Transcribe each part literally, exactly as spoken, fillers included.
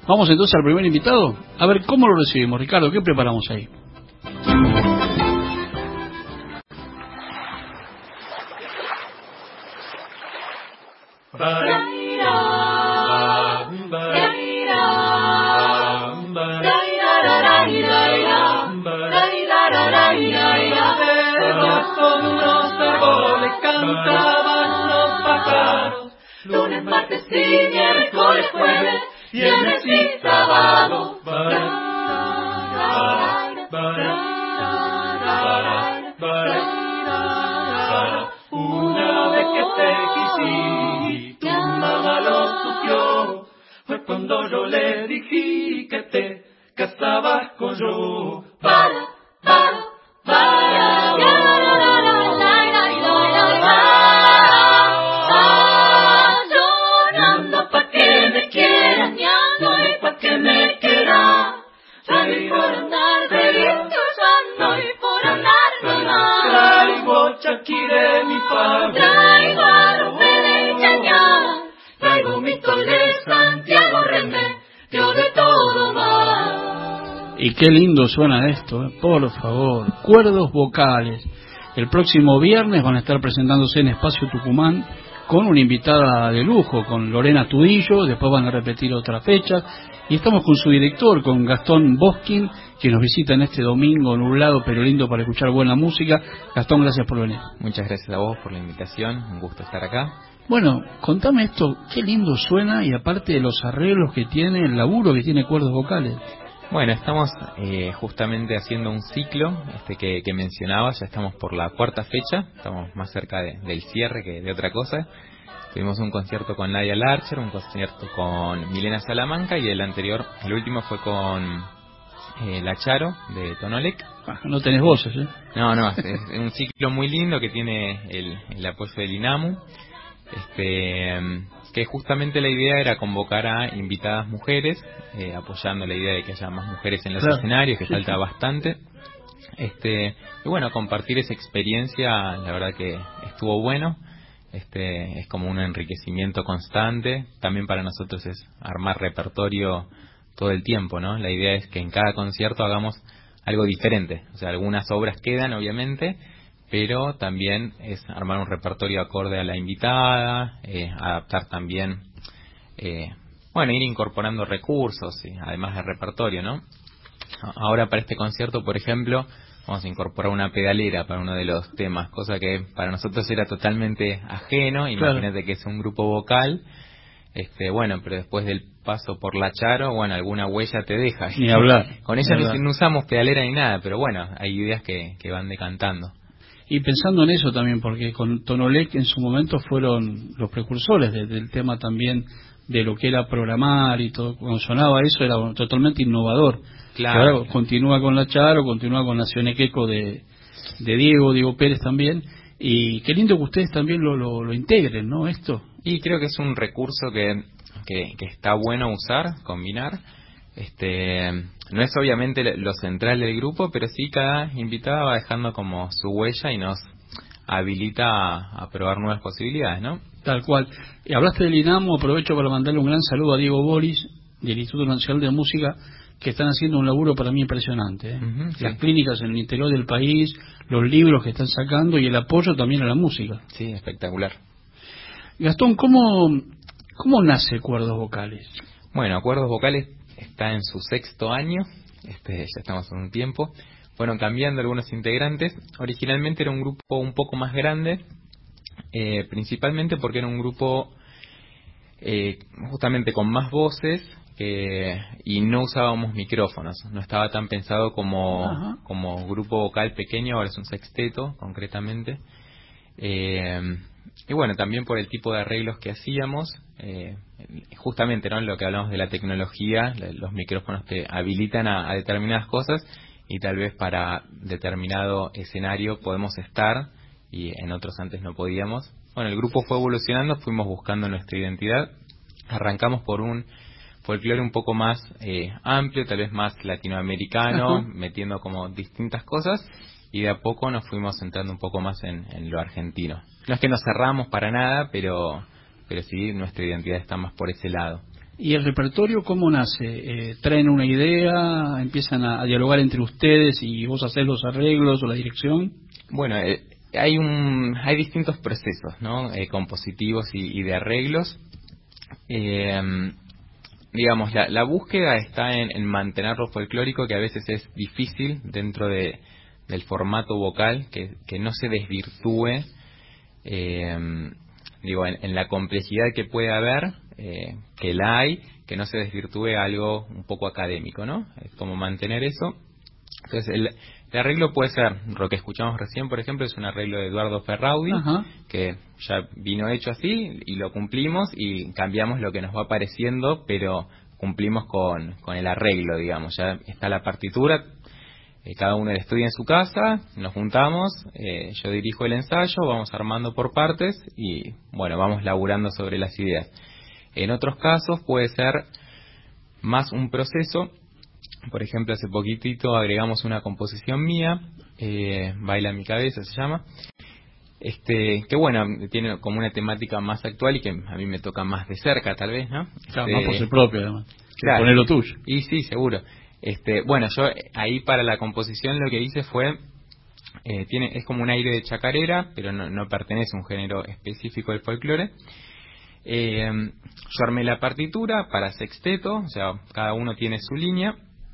Vamos entonces al primer invitado. A ver, ¿cómo lo recibimos? Ricardo, ¿qué preparamos ahí? Lunes, martes y miércoles, jueves, viernes y sábado. Una vez que te quisí, tu mamá lo supió. Fue cuando yo le dije que te casabas con yo. Para, para, para. De mi padre. Traigo a Rubén y Chañán, traigo mi cole Santiago René, yo de todo más. Y qué lindo suena esto, ¿eh? Por favor, cuerdos vocales. El próximo viernes van a estar presentándose en Espacio Tucumán con una invitada de lujo, con Lorena Tudillo, después van a repetir otras fechas, y estamos con su director, con Gastón Boskin, que nos visita en este domingo nublado pero lindo para escuchar buena música. Gastón, gracias por venir. Muchas gracias a vos por la invitación, un gusto estar acá. Bueno, contame esto, qué lindo suena, y aparte de los arreglos que tiene, el laburo que tiene cuerdos vocales. Bueno, estamos eh, justamente haciendo un ciclo este que, que mencionaba, ya estamos por la cuarta fecha, estamos más cerca de, del cierre que de otra cosa. Tuvimos un concierto con Nadia Larcher, un concierto con Milena Salamanca, y el anterior, el último fue con eh, La Charo de Tonolec. Ah, no tenés voces, ¿eh? No, no, es, es un ciclo muy lindo que tiene el, el apoyo del INAMU. Este, que justamente la idea era convocar a invitadas mujeres, eh, apoyando la idea de que haya más mujeres en los claro. escenarios, que falta bastante. Este, y bueno, compartir esa experiencia, la verdad que estuvo bueno. Este, es como un enriquecimiento constante. También para nosotros es armar repertorio todo el tiempo, ¿no? La idea es que en cada concierto hagamos algo diferente. O sea, algunas obras quedan, obviamente, pero también es armar un repertorio acorde a la invitada, eh, adaptar también, eh, bueno, ir incorporando recursos, ¿sí? Además del repertorio, ¿no? Ahora para este concierto, por ejemplo, vamos a incorporar una pedalera para uno de los temas, cosa que para nosotros era totalmente ajeno. Imagínate claro. que es un grupo vocal, este, bueno, pero después del paso por La Charo, bueno, alguna huella te deja. Ni hablar. Con ella no, no usamos pedalera ni nada, pero bueno, hay ideas que, que van decantando. Y pensando en eso también, porque con Tonolec en su momento fueron los precursores de, del tema también de lo que era programar y todo. Cuando sonaba eso era totalmente innovador. Claro. Que ahora continúa con La Charo, continúa con Nación Equeco de, de Diego, Diego Pérez también. Y qué lindo que ustedes también lo, lo, lo integren, ¿no? Esto. Y creo que es un recurso que, que, que está bueno usar, combinar. Este, no es obviamente lo central del grupo, pero sí cada invitada va dejando como su huella y nos habilita a, a probar nuevas posibilidades, ¿no? Tal cual. Y hablaste del INAMU, aprovecho para mandarle un gran saludo a Diego Boris, del Instituto Nacional de Música, que están haciendo un laburo para mí impresionante, ¿eh? Uh-huh, sí. Las clínicas en el interior del país, los libros que están sacando y el apoyo también a la música. Sí, espectacular. Gastón, ¿cómo, cómo nace Cuerdos Vocales? Bueno, Cuerdos Vocales está en su sexto año, este, ya estamos en un tiempo. Fueron cambiando algunos integrantes. Originalmente era un grupo un poco más grande, eh, principalmente porque era un grupo eh, justamente con más voces eh, y no usábamos micrófonos. No estaba tan pensado como, como grupo vocal pequeño, ahora es un sexteto concretamente. Eh, y bueno, también por el tipo de arreglos que hacíamos, eh, justamente, ¿no?, lo que hablamos de la tecnología, los micrófonos te habilitan a, a determinadas cosas y tal vez para determinado escenario podemos estar y en otros antes no podíamos. Bueno, el grupo fue evolucionando, fuimos buscando nuestra identidad, arrancamos por un folclore un poco más eh, amplio, tal vez más latinoamericano, uh-huh. metiendo como distintas cosas, y de a poco nos fuimos centrando un poco más en, en lo argentino. No es que nos cerramos para nada, pero pero sí nuestra identidad está más por ese lado. ¿Y el repertorio cómo nace? Eh, ¿Traen una idea, empiezan a, a dialogar entre ustedes y vos hacés los arreglos o la dirección? Bueno, eh, hay un hay distintos procesos, ¿no? Eh, compositivos y, y de arreglos. Eh, digamos, la, la búsqueda está en, en mantener lo folclórico, que a veces es difícil dentro de, del formato vocal, que, que no se desvirtúe, eh, digo, en, en la complejidad que puede haber, eh, que la hay, que no se desvirtúe a algo un poco académico, ¿no? Es como mantener eso. Entonces, el, el arreglo puede ser, lo que escuchamos recién, por ejemplo, es un arreglo de Eduardo Ferraudi, Ajá. que ya vino hecho así y lo cumplimos y cambiamos lo que nos va pareciendo, pero cumplimos con, con el arreglo, digamos. Ya está la partitura, eh, cada uno la estudia en su casa, nos juntamos, eh, yo dirijo el ensayo, vamos armando por partes y, bueno, vamos laburando sobre las ideas. En otros casos puede ser más un proceso. Por ejemplo, hace poquitito agregamos una composición mía, eh, Baila mi cabeza se llama, este que bueno, tiene como una temática más actual y que a mí me toca más de cerca, tal vez, ¿no? Claro, este, más por ser propio, además. Claro, poner lo tuyo. Y sí, seguro. Este, bueno, yo ahí para la composición lo que hice fue, eh, tiene es como un aire de chacarera, pero no, no pertenece a un género específico del folclore. Eh, yo armé la partitura para sexteto, o sea, cada uno tiene su línea,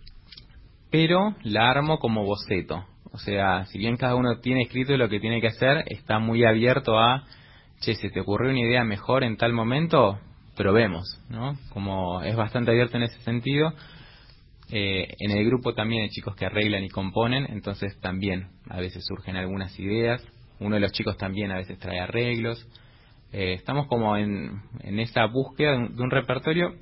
pero la armo como boceto. O sea, si bien cada uno tiene escrito lo que tiene que hacer, está muy abierto a, che, si te ocurrió una idea mejor en tal momento, probemos, ¿no? Como es bastante abierto en ese sentido. Eh, en el grupo también hay chicos que arreglan y componen, entonces también a veces surgen algunas ideas. Uno de los chicos también a veces trae arreglos. Eh, estamos como en, en esa búsqueda de un, de un repertorio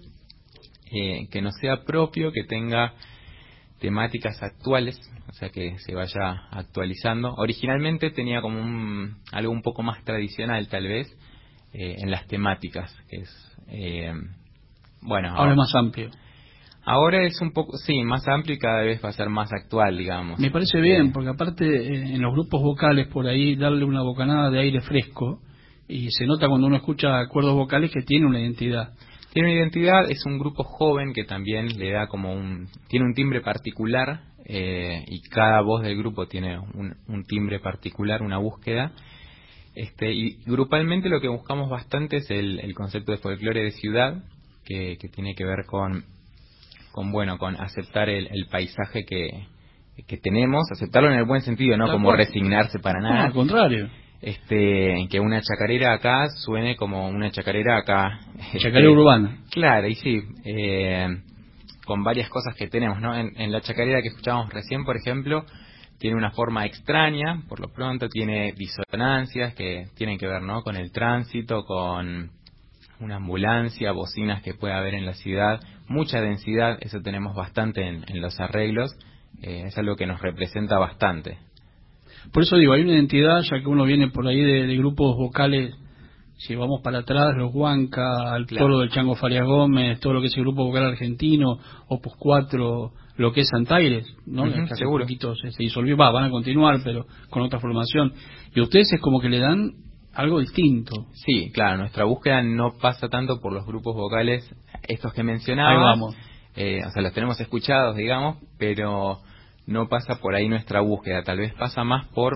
eh, que no sea propio, que tenga temáticas actuales, o sea, que se vaya actualizando. Originalmente tenía como un algo un poco más tradicional, tal vez, eh, en las temáticas, que es, eh, bueno... Ahora, ahora es más amplio. Ahora es un poco, sí, más amplio y cada vez va a ser más actual, digamos. Me parece bien, porque aparte eh, en los grupos vocales por ahí darle una bocanada de aire fresco, y se nota cuando uno escucha acuerdos vocales que tiene una identidad. Tiene una identidad, es un grupo joven que también le da como un... tiene un timbre particular, eh, y cada voz del grupo tiene un, un timbre particular, una búsqueda. Este, y grupalmente lo que buscamos bastante es el, el concepto de folclore de ciudad, que, que tiene que ver con, con bueno, con aceptar el, el paisaje que, que tenemos, aceptarlo en el buen sentido, no como resignarse para nada. No, al contrario. Este, que una chacarera acá suene como una chacarera acá. Chacarera este, urbana. Claro, y sí, eh, con varias cosas que tenemos, ¿no? En, en la chacarera que escuchábamos recién, por ejemplo, tiene una forma extraña, por lo pronto tiene disonancias que tienen que ver, ¿no? Con el tránsito, con una ambulancia, bocinas que puede haber en la ciudad, mucha densidad, eso tenemos bastante en, en los arreglos, eh, es algo que nos representa bastante. Por eso digo, hay una identidad, ya que uno viene por ahí de, de grupos vocales, si vamos para atrás, los Huanca, el claro. Toro del Chango Farias Gómez, todo lo que es el grupo vocal argentino, Opus cuatro, lo que es Antaires, ¿no? Uh-huh, que seguro. Un poquito se, se disolvió, va, van a continuar, pero con otra formación. Y ustedes es como que le dan algo distinto. Sí, claro, nuestra búsqueda no pasa tanto por los grupos vocales, estos que mencionaba. Ahí vamos. Eh, o sea, los tenemos escuchados, digamos, pero no pasa por ahí nuestra búsqueda, tal vez pasa más por,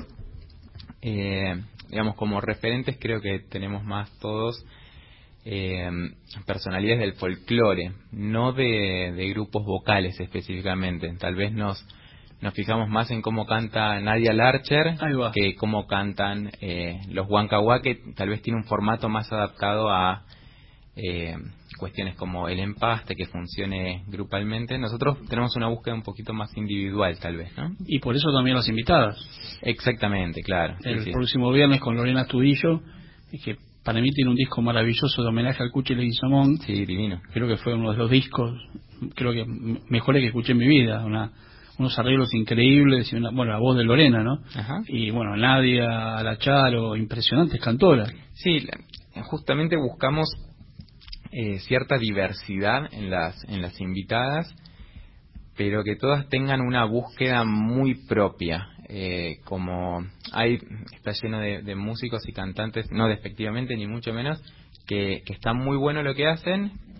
eh, digamos, como referentes creo que tenemos más todos eh, personalidades del folclore, no de, de grupos vocales específicamente. Tal vez nos nos fijamos más en cómo canta Nadia Larcher que cómo cantan eh, los Huancahuá, que tal vez tiene un formato más adaptado a eh, cuestiones como el empaste, que funcione grupalmente. Nosotros tenemos una búsqueda un poquito más individual, tal vez, ¿no? Y por eso también las invitadas. Exactamente, claro. El sí, próximo sí. viernes con Lorena Tudillo, que para mí tiene un disco maravilloso de homenaje al Cuchi Leguizamón. Sí, divino. Creo que fue uno de los discos, creo que mejores que escuché en mi vida. Una, unos arreglos increíbles y una, bueno, la voz de Lorena, ¿no? Ajá. Y bueno, Nadia, Lacharo, impresionantes cantoras. Sí, justamente buscamos Eh, cierta diversidad en las en las invitadas, pero que todas tengan una búsqueda muy propia, eh, como hay está lleno de, de músicos y cantantes, no despectivamente ni mucho menos, que, que está muy bueno lo que hacen,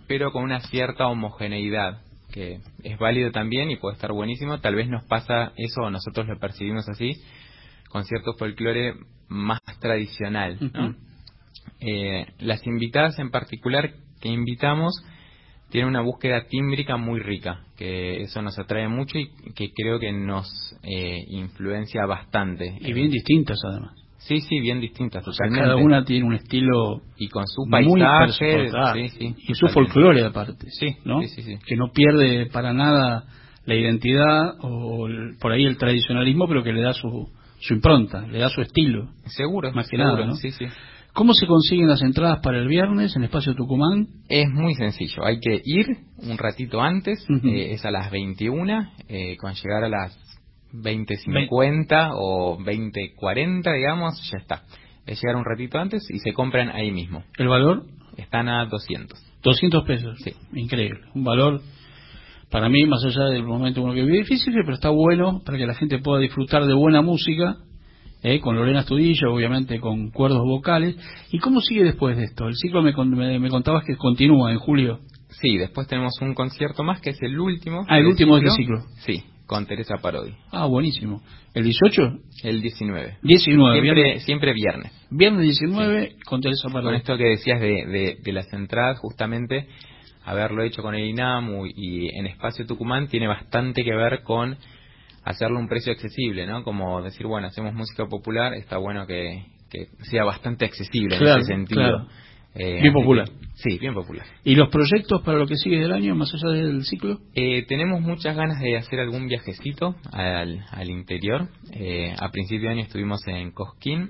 pero con una cierta homogeneidad, que es válido también y puede estar buenísimo. Tal vez nos pasa eso, o nosotros lo percibimos así, con cierto folclore más tradicional, ¿no? Uh-huh. eh, las invitadas en particular que invitamos tienen una búsqueda tímbrica muy rica, que eso nos atrae mucho y que creo que nos eh, influencia bastante. Y bien distintas además. Sí, sí, bien distintas, o sea, totalmente. Cada una tiene un estilo y con su paisaje, sí, sí, y su folclore aparte, sí, ¿no? Sí, sí, sí. Que no pierde para nada la identidad o el, por ahí el tradicionalismo, pero que le da su su impronta, le da su estilo. Seguro, más que seguro, nada, ¿no? Sí, sí. ¿Cómo se consiguen las entradas para el viernes en Espacio Tucumán? Es muy sencillo, hay que ir un ratito antes, uh-huh. eh, es a las veintiuna, eh, con llegar a las veinte cincuenta o veinte cuarenta, digamos, ya está. Es llegar un ratito antes y se compran ahí mismo. ¿El valor? Están a doscientos. doscientos pesos. Sí. Increíble. Un valor, para mí, más allá del momento uno que vive difícil, pero está bueno para que la gente pueda disfrutar de buena música, eh, con Lorena Astudillo, obviamente con cuerdos vocales. ¿Y cómo sigue después de esto? El ciclo me, me, me contabas que continúa en julio. Sí, después tenemos un concierto más que es el último. Ah, el último de este ciclo. Sí, con Teresa Parodi. Ah, buenísimo. ¿El dieciocho? El diecinueve. diecinueve. Siempre viernes, siempre viernes. Viernes diecinueve, sí. Con Teresa Parodi. Con esto que decías de, de, de las entradas, justamente, haberlo hecho con el INAMU y en Espacio Tucumán tiene bastante que ver con hacerle un precio accesible, ¿no? Como decir, bueno, hacemos música popular, está bueno que, que sea bastante accesible, claro, en ese sentido. Claro. Eh, bien popular. Que, sí, bien popular. ¿Y los proyectos para lo que sigue del año, más allá del ciclo? Eh, tenemos muchas ganas de hacer algún viajecito al, al interior. Eh, a principio de año estuvimos en Cosquín,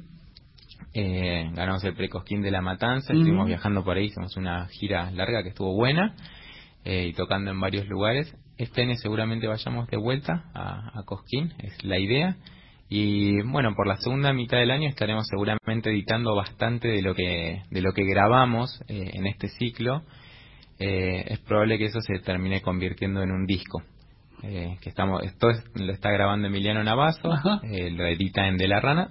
eh, ganamos el pre-Cosquín de La Matanza, uh-huh. Estuvimos viajando por ahí, hicimos una gira larga que estuvo buena, eh, y tocando en varios lugares. Este año seguramente vayamos de vuelta a, a Cosquín, es la idea. Y bueno, por la segunda mitad del año estaremos seguramente editando bastante de lo que de lo que grabamos eh, en este ciclo. Eh, es probable que eso se termine convirtiendo en un disco. Eh, que estamos, esto es, lo está grabando Emiliano Navazo, eh, lo edita en De la Rana.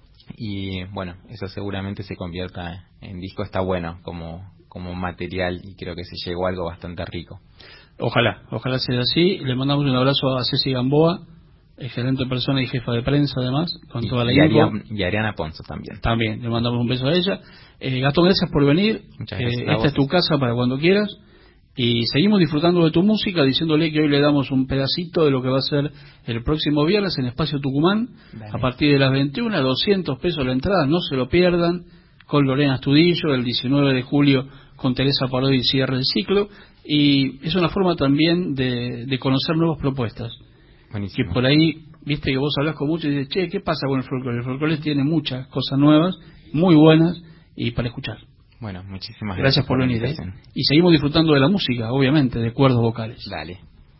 Y bueno, eso seguramente se convierta en disco. Está bueno como, como material y creo que se llegó a algo bastante rico. Ojalá, ojalá sea así. Le mandamos un abrazo a Ceci Gamboa, excelente persona y jefa de prensa además, con y, toda la y, info. Ariana, y Ariana Ponzo también. También, le mandamos un beso a ella. Eh, Gastón, gracias por venir. Muchas gracias. Eh, esta es tu casa para cuando quieras. Y seguimos disfrutando de tu música, diciéndole que hoy le damos un pedacito de lo que va a ser el próximo viernes en Espacio Tucumán. Dale. A partir de las veintiuna, doscientos pesos la entrada, no se lo pierdan, con Lorena Astudillo, el diecinueve de julio con Teresa Parodi, cierre el ciclo. Y es una forma también de, de conocer nuevas propuestas. Buenísimo. Que por ahí, viste que vos hablas con muchos y dices, che, ¿qué pasa con el folclore? El folclore tiene muchas cosas nuevas, muy buenas y para escuchar. Bueno, muchísimas gracias, gracias por, por venir. ¿eh? Y seguimos disfrutando de la música, obviamente, de cuerdos vocales. Dale.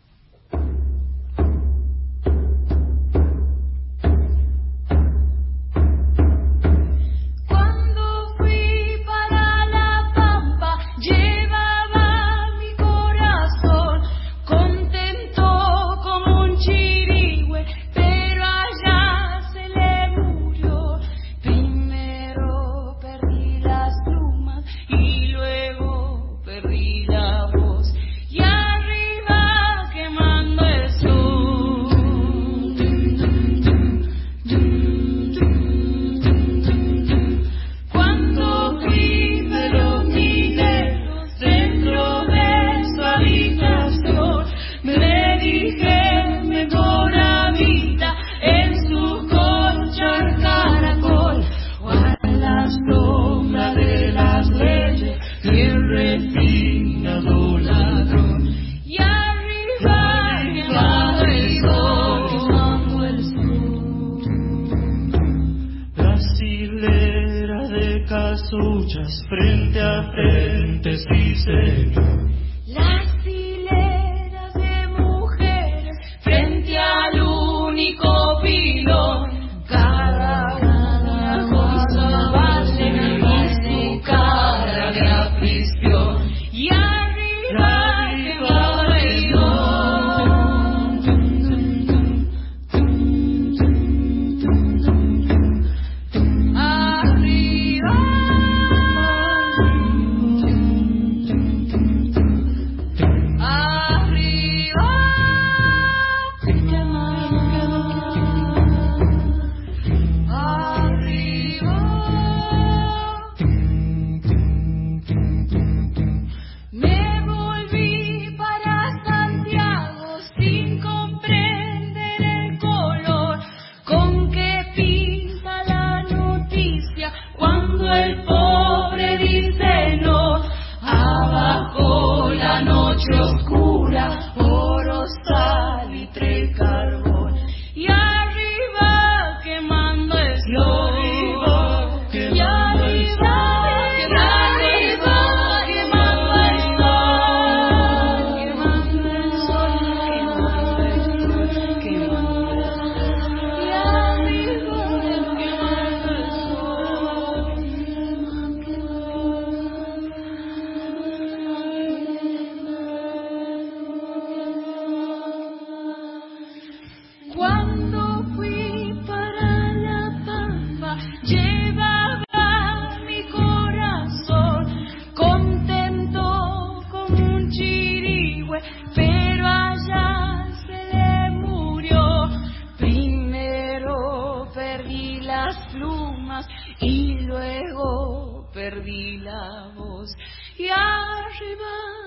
Frente a frente, sí señor. Las hileras de mujeres frente al único pilón. Cada una con su base y su cara de aflicción. Y arriba que va arriba. perdí la voz y arriba